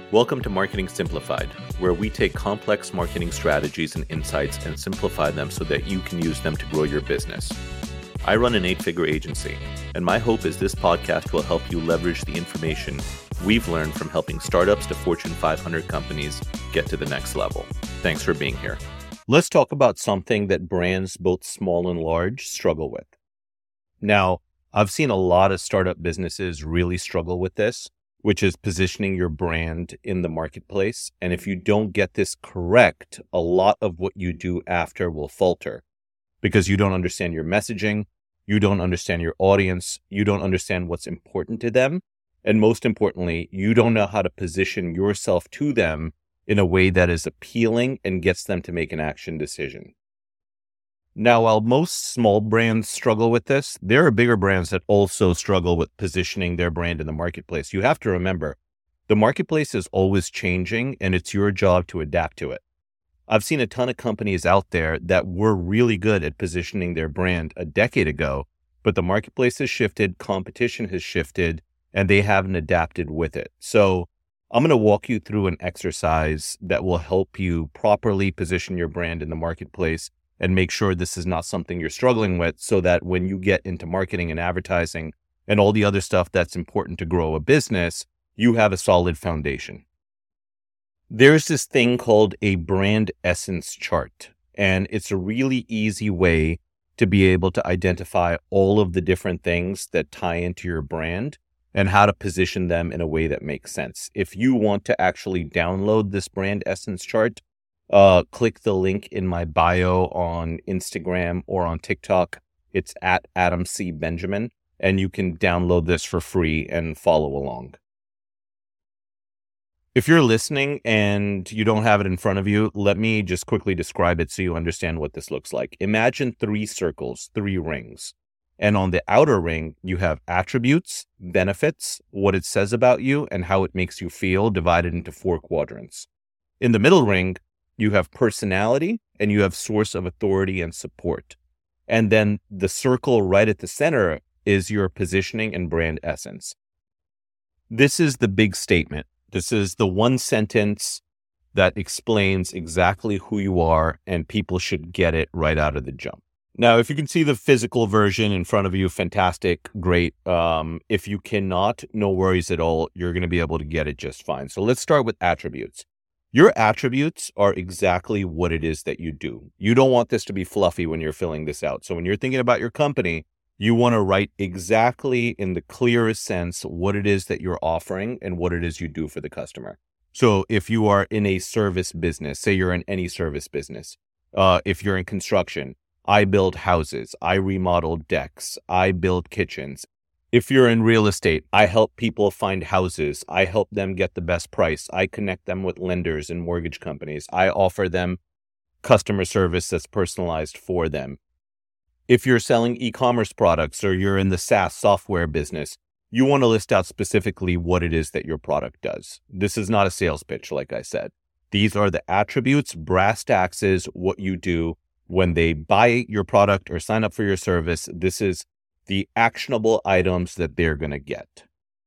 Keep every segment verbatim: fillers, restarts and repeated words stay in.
Welcome to Marketing Simplified, where we take complex marketing strategies and insights and simplify them so that you can use them to grow your business. I run an eight-figure agency, and my hope is this podcast will help you leverage the information we've learned from helping startups to Fortune five hundred companies get to the next level. Thanks for being here. Let's talk about something that brands, both small and large, struggle with. Now, I've seen a lot of startup businesses really struggle with this, which is positioning your brand in the marketplace. And if you don't get this correct, a lot of what you do after will falter because you don't understand your messaging, you don't understand your audience, you don't understand what's important to them. And most importantly, you don't know how to position yourself to them in a way that is appealing and gets them to make an action decision. Now, while most small brands struggle with this, there are bigger brands that also struggle with positioning their brand in the marketplace. You have to remember, the marketplace is always changing and it's your job to adapt to it. I've seen a ton of companies out there that were really good at positioning their brand a decade ago, but the marketplace has shifted, competition has shifted, and they haven't adapted with it. So I'm going to walk you through an exercise that will help you properly position your brand in the marketplace and make sure this is not something you're struggling with so that when you get into marketing and advertising and all the other stuff that's important to grow a business, you have a solid foundation. There's this thing called a brand essence chart, and it's a really easy way to be able to identify all of the different things that tie into your brand and how to position them in a way that makes sense. If you want to actually download this brand essence chart, Uh, click the link in my bio on Instagram or on TikTok. It's at Adam C. Benjamin, and you can download this for free and follow along. If you're listening and you don't have it in front of you, let me just quickly describe it so you understand what this looks like. Imagine three circles, three rings. And on the outer ring, you have attributes, benefits, what it says about you, and how it makes you feel, divided into four quadrants. In the middle ring, you have personality and you have source of authority and support. And then the circle right at the center is your positioning and brand essence. This is the big statement. This is the one sentence that explains exactly who you are, and people should get it right out of the jump. Now, if you can see the physical version in front of you, fantastic, great. Um, if you cannot, no worries at all. You're going to be able to get it just fine. So let's start with attributes. Your attributes are exactly what it is that you do. You don't want this to be fluffy when you're filling this out. So when you're thinking about your company, you want to write exactly in the clearest sense what it is that you're offering and what it is you do for the customer. So if you are in a service business, say you're in any service business, uh, if you're in construction, I build houses, I remodel decks, I build kitchens. If you're in real estate, I help people find houses. I help them get the best price. I connect them with lenders and mortgage companies. I offer them customer service that's personalized for them. If you're selling e-commerce products or you're in the SaaS software business, you want to list out specifically what it is that your product does. This is not a sales pitch, like I said. These are the attributes, brass tacks is what you do when they buy your product or sign up for your service. This is the actionable items that they're going to get.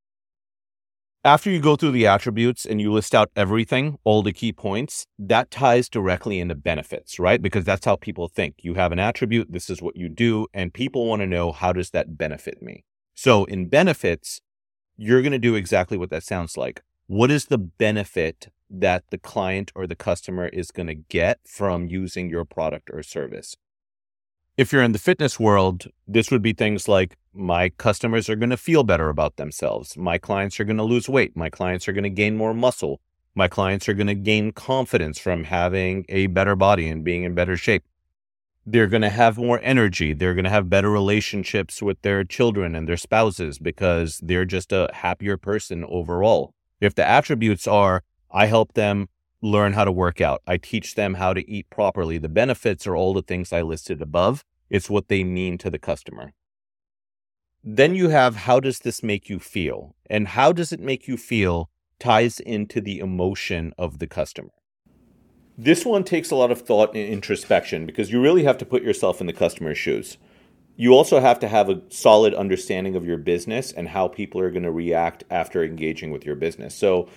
After you go through the attributes and you list out everything, all the key points, that ties directly into benefits, right? Because that's how people think. You have an attribute, this is what you do, and people want to know, how does that benefit me? So in benefits, you're going to do exactly what that sounds like. What is the benefit that the client or the customer is going to get from using your product or service? If you're in the fitness world, this would be things like, my customers are going to feel better about themselves. My clients are going to lose weight. My clients are going to gain more muscle. My clients are going to gain confidence from having a better body and being in better shape. They're going to have more energy. They're going to have better relationships with their children and their spouses because they're just a happier person overall. If the attributes are, I help them learn how to work out, I teach them how to eat properly, the benefits are all the things I listed above. It's what they mean to the customer. Then you have, how does this make you feel? And how does it make you feel ties into the emotion of the customer. This one takes a lot of thought and introspection because you really have to put yourself in the customer's shoes. You also have to have a solid understanding of your business and how people are going to react after engaging with your business. So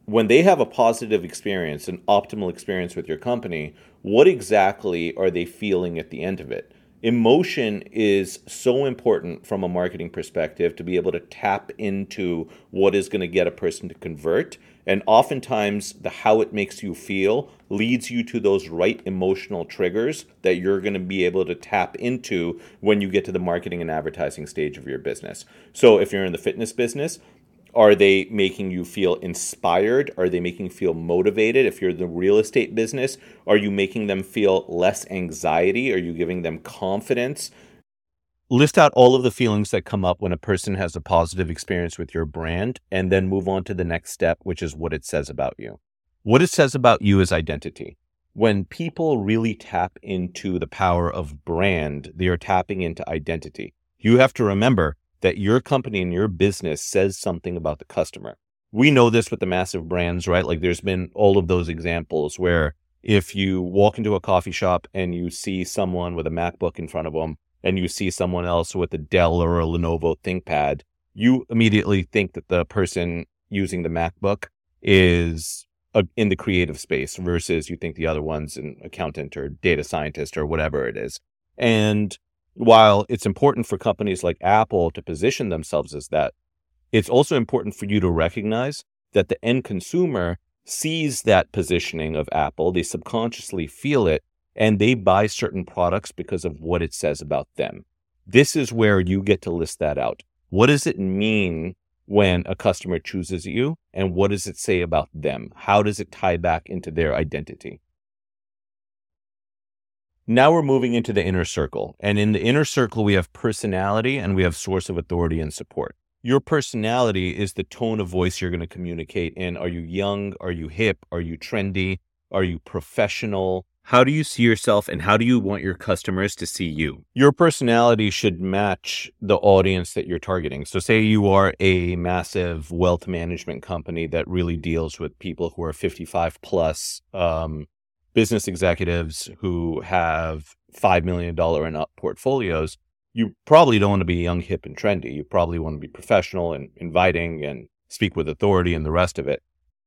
when they have a positive experience, an optimal experience with your company, what exactly are they feeling at the end of it? Emotion is so important from a marketing perspective to be able to tap into what is going to get a person to convert. And oftentimes, the how it makes you feel leads you to those right emotional triggers that you're going to be able to tap into when you get to the marketing and advertising stage of your business. So if you're in the fitness business, are they making you feel inspired? Are they making you feel motivated? If you're in the real estate business, are you making them feel less anxiety? Are you giving them confidence? List out all of the feelings that come up when a person has a positive experience with your brand, and then move on to the next step, which is what it says about you. What it says about you is identity. When people really tap into the power of brand, they are tapping into identity. You have to remember that your company and your business says something about the customer. We know this with the massive brands, right? Like there's been all of those examples where if you walk into a coffee shop and you see someone with a MacBook in front of them and you see someone else with a Dell or a Lenovo ThinkPad, you immediately think that the person using the MacBook is a, in the creative space versus you think the other one's an accountant or data scientist or whatever it is. And while it's important for companies like Apple to position themselves as that, it's also important for you to recognize that the end consumer sees that positioning of Apple, they subconsciously feel it, and they buy certain products because of what it says about them. This is where you get to list that out. What does it mean when a customer chooses you, and what does it say about them? How does it tie back into their identity? Now we're moving into the inner circle. And in the inner circle, we have personality and we have source of authority and support. Your personality is the tone of voice you're going to communicate in. Are you young? Are you hip? Are you trendy? Are you professional? How do you see yourself and how do you want your customers to see you? Your personality should match the audience that you're targeting. So say you are a massive wealth management company that really deals with people who are fifty-five plus, um, business executives who have five million dollars and up portfolios. You probably don't want to be young, hip, and trendy. You probably want to be professional and inviting and speak with authority and the rest of it.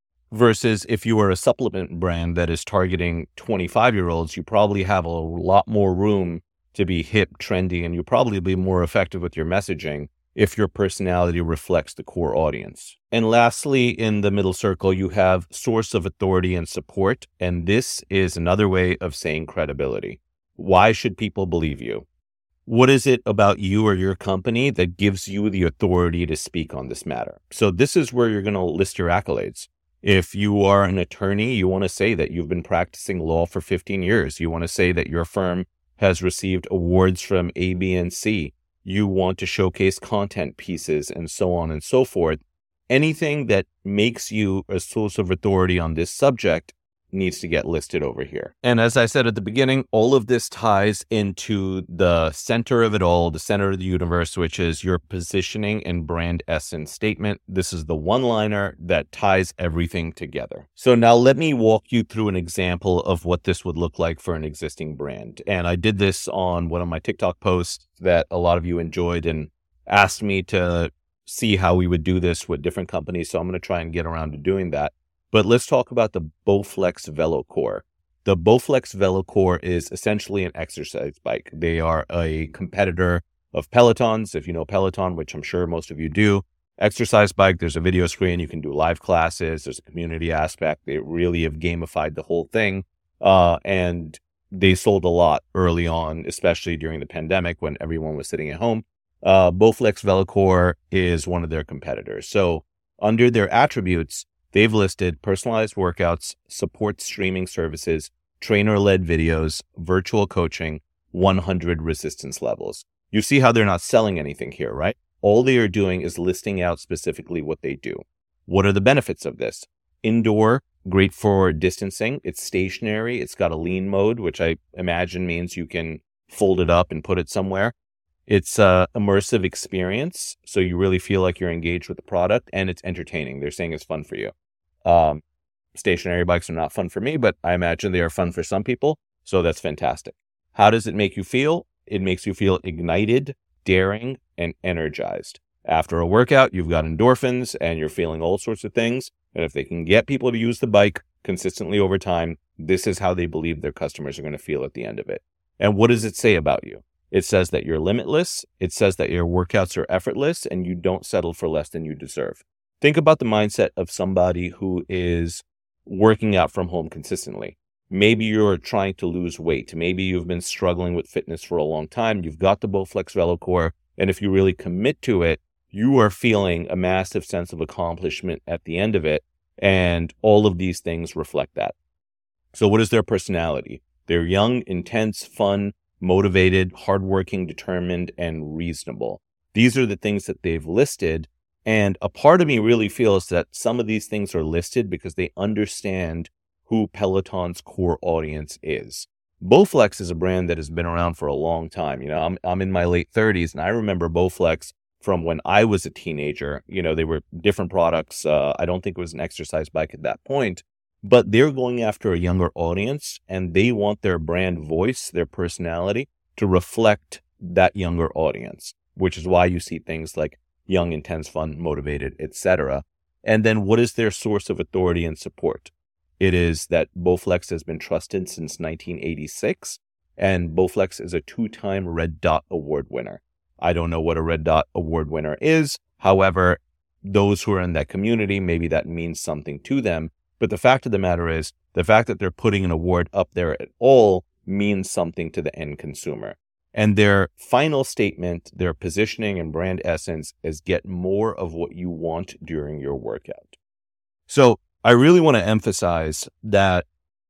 Versus if you are a supplement brand that is targeting twenty-five-year-olds, you probably have a lot more room to be hip, trendy, and you'll probably be more effective with your messaging if your personality reflects the core audience. And lastly, in the middle circle, you have source of authority and support. And this is another way of saying credibility. Why should people believe you? What is it about you or your company that gives you the authority to speak on this matter? So this is where you're going to list your accolades. If you are an attorney, you want to say that you've been practicing law for fifteen years. You want to say that your firm has received awards from A, B, and C. You want to showcase content pieces and so on and so forth. Anything that makes you a source of authority on this subject needs to get listed over here. And as I said at the beginning, all of this ties into the center of it all, the center of the universe, which is your positioning and brand essence statement. This is the one-liner that ties everything together. So now let me walk you through an example of what this would look like for an existing brand. And I did this on one of my TikTok posts that a lot of you enjoyed and asked me to see how we would do this with different companies. So I'm going to try and get around to doing that. But let's talk about the Bowflex VeloCore. The Bowflex VeloCore is essentially an exercise bike. They are a competitor of Peloton's, if you know Peloton, which I'm sure most of you do. Exercise bike, there's a video screen, you can do live classes, there's a community aspect. They really have gamified the whole thing. Uh, and they sold a lot early on, especially during the pandemic when everyone was sitting at home. Uh, Bowflex VeloCore is one of their competitors. So under their attributes, they've listed personalized workouts, support streaming services, trainer-led videos, virtual coaching, one hundred resistance levels. You see how they're not selling anything here, right? All they are doing is listing out specifically what they do. What are the benefits of this? Indoor, great for distancing. It's stationary. It's got a lean mode, which I imagine means you can fold it up and put it somewhere. It's a immersive experience, so you really feel like you're engaged with the product, and it's entertaining. They're saying it's fun for you. Um, stationary bikes are not fun for me, but I imagine they are fun for some people, so that's fantastic. How does it make you feel? It makes you feel ignited, daring, and energized. After a workout, you've got endorphins, and you're feeling all sorts of things, And if they can get people to use the bike consistently over time, this is how they believe their customers are going to feel at the end of it. And what does it say about you? It says that you're limitless. It says that your workouts are effortless and you don't settle for less than you deserve. Think about the mindset of somebody who is working out from home consistently. Maybe you're trying to lose weight. Maybe you've been struggling with fitness for a long time. You've got the Bowflex VeloCore. And if you really commit to it, you are feeling a massive sense of accomplishment at the end of it. And all of these things reflect that. So what is their personality? They're young, intense, fun, motivated, hardworking, determined, and reasonable. These are the things that they've listed. And a part of me really feels that some of these things are listed because they understand who Peloton's core audience is. Bowflex is a brand that has been around for a long time. You know, I'm I'm in my late thirties, and I remember Bowflex from when I was a teenager. You know, they were different products. Uh, I don't think it was an exercise bike at that point, but they're going after a younger audience, and they want their brand voice, their personality, to reflect that younger audience, which is why you see things like young, intense, fun, motivated, et cetera. And then what is their source of authority and support? It is that Bowflex has been trusted since nineteen eighty-six, and Bowflex is a two-time Red Dot Award winner. I don't know what a Red Dot Award winner is. However, those who are in that community, maybe that means something to them. But the fact of the matter is, the fact that they're putting an award up there at all means something to the end consumer. And their final statement, their positioning and brand essence is get more of what you want during your workout. So I really want to emphasize that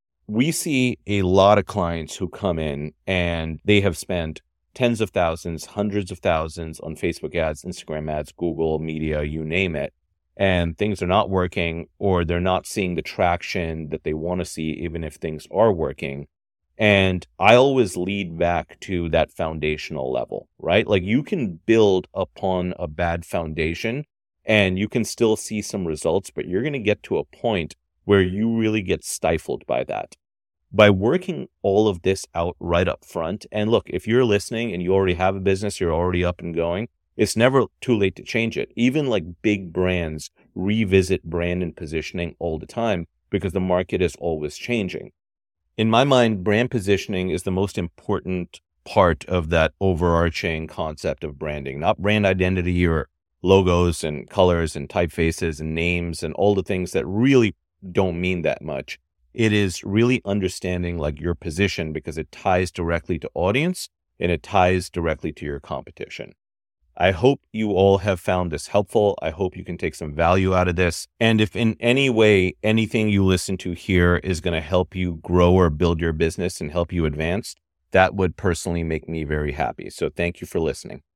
we see a lot of clients who come in and they have spent tens of thousands, hundreds of thousands on Facebook ads, Instagram ads, Google media, you name it. And things are not working, or they're not seeing the traction that they want to see, even if things are working. And I always lead back to that foundational level, right? Like you can build upon a bad foundation and you can still see some results, but you're going to get to a point where you really get stifled by that. By working all of this out right up front, and look, if you're listening and you already have a business, you're already up and going, it's never too late to change it. Even like big brands revisit brand and positioning all the time because the market is always changing. In my mind, brand positioning is the most important part of that overarching concept of branding, not brand identity or logos and colors and typefaces and names and all the things that really don't mean that much. It is really understanding like your position because it ties directly to audience and it ties directly to your competition. I hope you all have found this helpful. I hope you can take some value out of this. And if in any way, anything you listen to here is going to help you grow or build your business and help you advance, that would personally make me very happy. So thank you for listening.